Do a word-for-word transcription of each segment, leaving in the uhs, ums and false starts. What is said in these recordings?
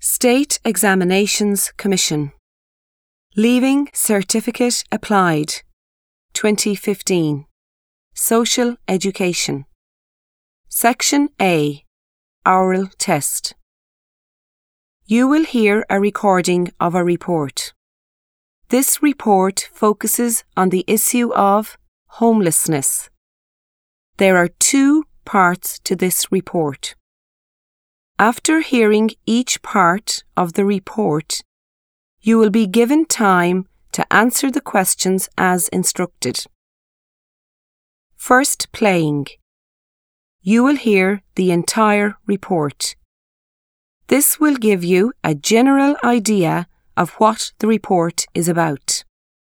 State Examinations Commission. Leaving Certificate Applied, twenty fifteen. Social Education. Section A. Oral Test. You will hear a recording of a report. This report focuses on the issue of homelessness. There are two parts to this report. After hearing each part of the report, you will be given time to answer the questions as instructed. First playing. You will hear the entire report. This will give you a general idea of what the report is about.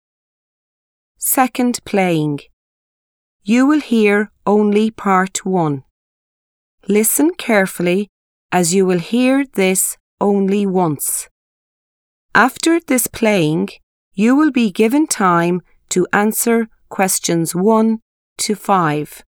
Second playing. You will hear only part one. Listen carefully as you will hear this only once. After this playing, you will be given time to answer questions one to five.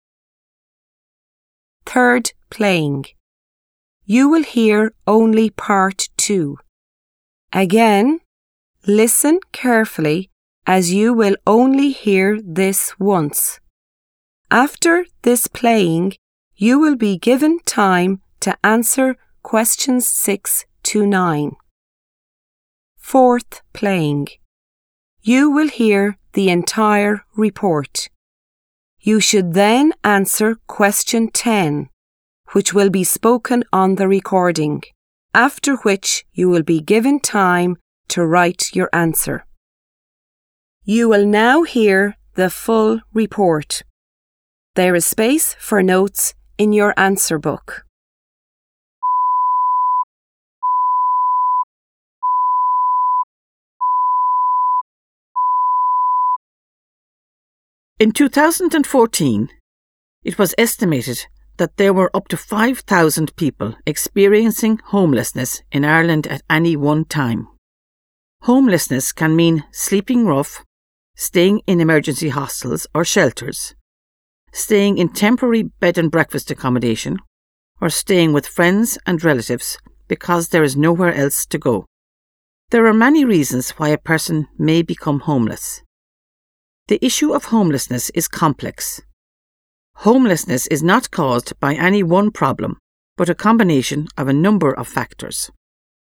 Third playing. You will hear only part two. Again, listen carefully as you will only hear this once. After this playing, you will be given time to answer questions six to nine. Fourth playing. You will hear the entire report. You should then answer question ten, which will be spoken on the recording, after which you will be given time to write your answer. You will now hear the full report. There is space for notes in your answer book. In two thousand fourteen, it was estimated that there were up to five thousand people experiencing homelessness in Ireland at any one time. Homelessness can mean sleeping rough, staying in emergency hostels or shelters, staying in temporary bed and breakfast accommodation, or staying with friends and relatives because there is nowhere else to go. There are many reasons why a person may become homeless. The issue of homelessness is complex. Homelessness is not caused by any one problem, but a combination of a number of factors.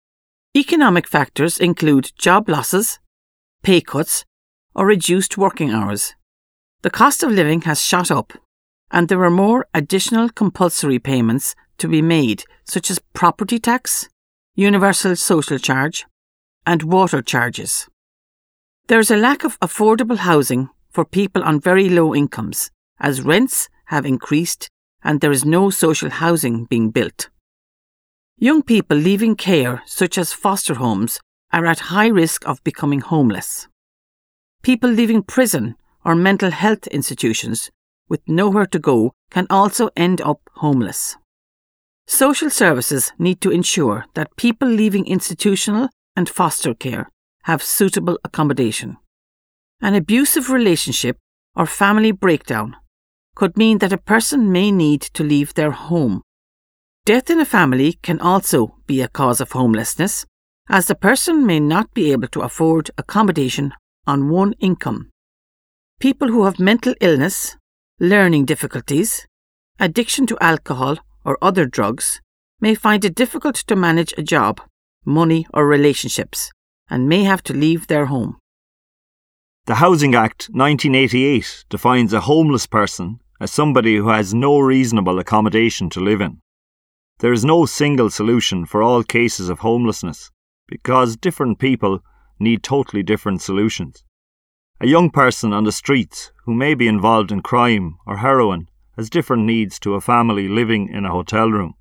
Economic factors include job losses, pay cuts, or reduced working hours. The cost of living has shot up, and there are more additional compulsory payments to be made, such as property tax, universal social charge, and water charges. There is a lack of affordable housing for people on very low incomes, as rents have increased and there is no social housing being built. Young people leaving care, such as foster homes, are at high risk of becoming homeless. People leaving prison or mental health institutions with nowhere to go can also end up homeless. Social services need to ensure that people leaving institutional and foster care have suitable accommodation. An abusive relationship or family breakdown could mean that a person may need to leave their home. Death in a family can also be a cause of homelessness, as the person may not be able to afford accommodation on one income. People who have mental illness, learning difficulties, addiction to alcohol or other drugs may find it difficult to manage a job, money or relationships, and may have to leave their home. The Housing Act nineteen eighty-eight defines a homeless person as somebody who has no reasonable accommodation to live in. There is no single solution for all cases of homelessness because different people need totally different solutions. A young person on the streets who may be involved in crime or heroin has different needs to a family living in a hotel room.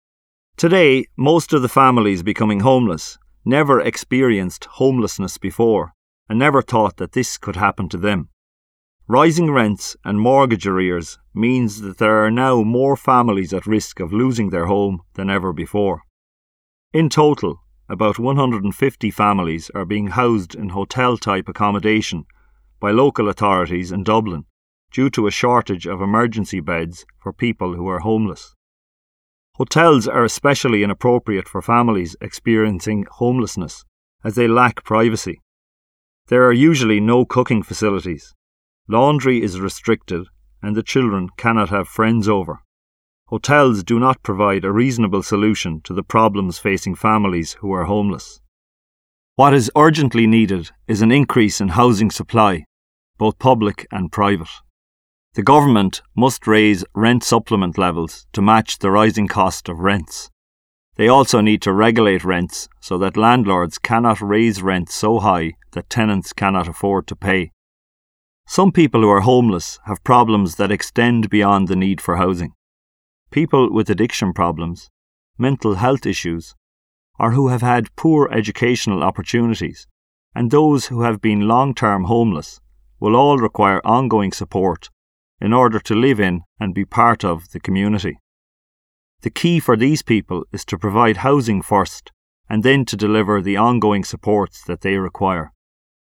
Today, most of the families becoming homeless never experienced homelessness before and never thought that this could happen to them. Rising rents and mortgage arrears means that there are now more families at risk of losing their home than ever before. In total, about one hundred fifty families are being housed in hotel-type accommodation by local authorities in Dublin due to a shortage of emergency beds for people who are homeless. Hotels are especially inappropriate for families experiencing homelessness, as they lack privacy. There are usually no cooking facilities. Laundry is restricted, and the children cannot have friends over. Hotels do not provide a reasonable solution to the problems facing families who are homeless. What is urgently needed is an increase in housing supply, both public and private. The government must raise rent supplement levels to match the rising cost of rents. They also need to regulate rents so that landlords cannot raise rents so high that tenants cannot afford to pay. Some people who are homeless have problems that extend beyond the need for housing. People with addiction problems, mental health issues, or who have had poor educational opportunities, and those who have been long-term homeless will all require ongoing support in order to live in and be part of the community. The key for these people is to provide housing first and then to deliver the ongoing supports that they require.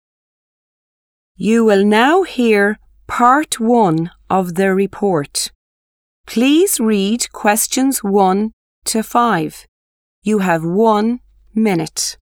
You will now hear part one of the report. Please read questions one to five. You have one minute.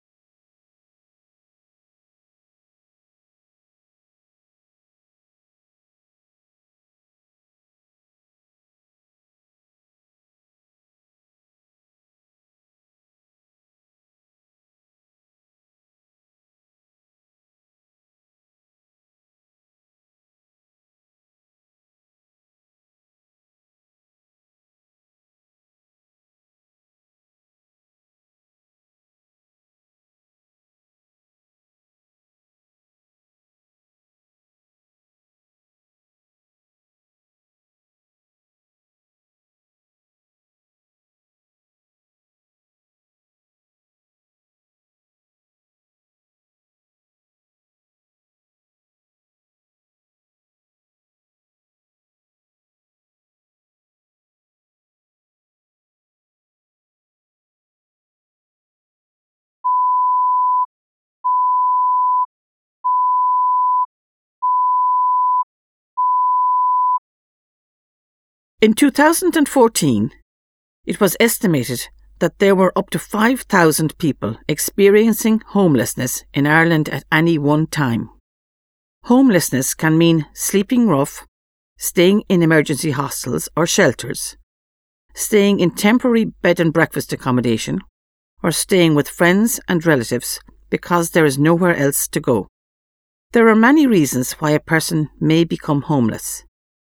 In two thousand fourteen, it was estimated that there were up to five thousand people experiencing homelessness in Ireland at any one time. Homelessness can mean sleeping rough, staying in emergency hostels or shelters, staying in temporary bed and breakfast accommodation, or staying with friends and relatives because there is nowhere else to go. There are many reasons why a person may become homeless.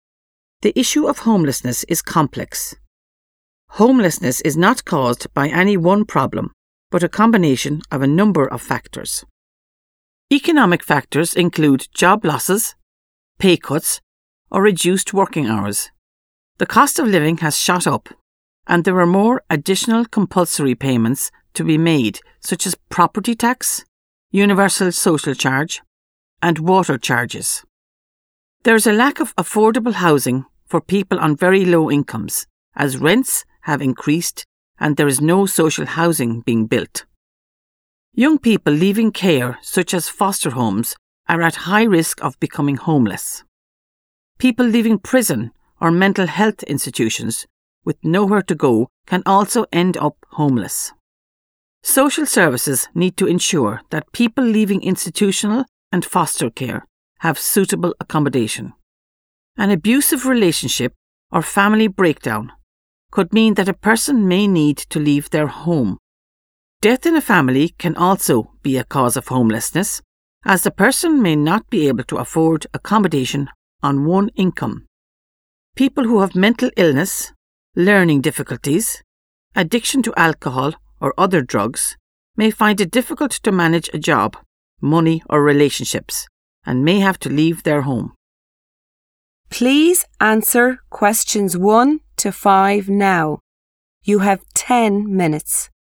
The issue of homelessness is complex. Homelessness is not caused by any one problem, but a combination of a number of factors. Economic factors include job losses, pay cuts, or reduced working hours. The cost of living has shot up, and there are more additional compulsory payments to be made, such as property tax, universal social charge, and water charges. There is a lack of affordable housing for people on very low incomes, as rents have increased and there is no social housing being built. Young people leaving care, such as foster homes, are at high risk of becoming homeless. People leaving prison or mental health institutions with nowhere to go can also end up homeless. Social services need to ensure that people leaving institutional and foster care have suitable accommodation. An abusive relationship or family breakdown could mean that a person may need to leave their home. Death in a family can also be a cause of homelessness, as the person may not be able to afford accommodation on one income. People who have mental illness, learning difficulties, addiction to alcohol or other drugs may find it difficult to manage a job, money or relationships, and may have to leave their home. Please answer questions one to five now. You have ten minutes.